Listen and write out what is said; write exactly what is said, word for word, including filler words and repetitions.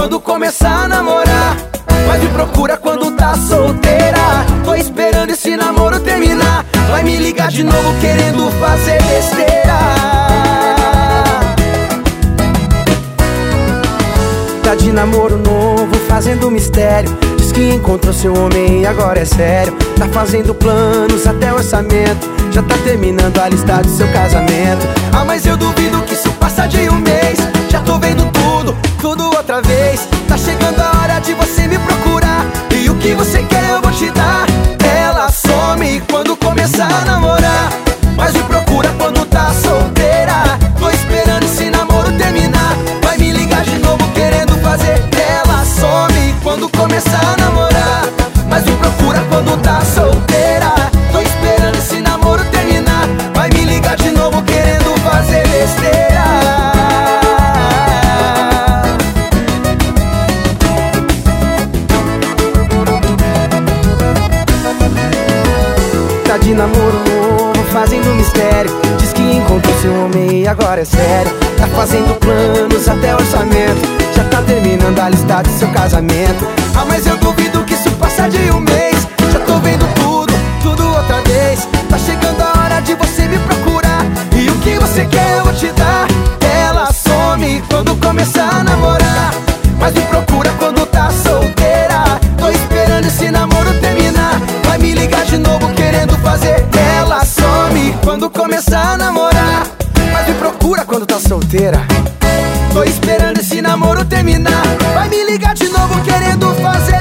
quando começar a namorar, mas me procura quando tá solteira. Tô esperando esse namoro terminar, vai me ligar de novo querendo fazer besteira. Tá de namoro novo, fazendo mistério. Diz que encontrou seu homem e agora é sério. Tá fazendo planos até orçamento, já tá terminando a lista do seu casamento. Ah, mas eu duvido que isso passa de um mês. Já tô vendo tudo, tudo outra vez. Tá chegando a hora de você me procurar, e o que você quer eu vou te dar. Ela some quando começar a namorar, mas me procura quando tá solteira. Tô esperando esse namoro terminar, vai me ligar de novo querendo fazer. Ela some quando começar a namorar, mas me procura quando tá solteira. Tô esperando esse namoro terminar, vai me ligar de novo querendo fazer besteira. Tá de namoro novo, fazendo mistério. Diz que encontrou seu homem e agora é sério. Tá fazendo planos até orçamento, já tá terminando a lista do seu casamento. Ah, mas eu duvido que isso passa de um mês. Já tô vendo tudo, tudo outra vez. Tá chegando a hora de você me procurar, e o que você quer eu vou te dar. Ela some quando começar a namorar, mas me procura quando tá solteira. Tô esperando esse namoro terminar, vai me ligar de novo querendo fazer. Ela some quando começar a namorar, mas me procura quando tá solteira. Tô esperando esse namoro terminar, vai me ligar de novo querendo fazer.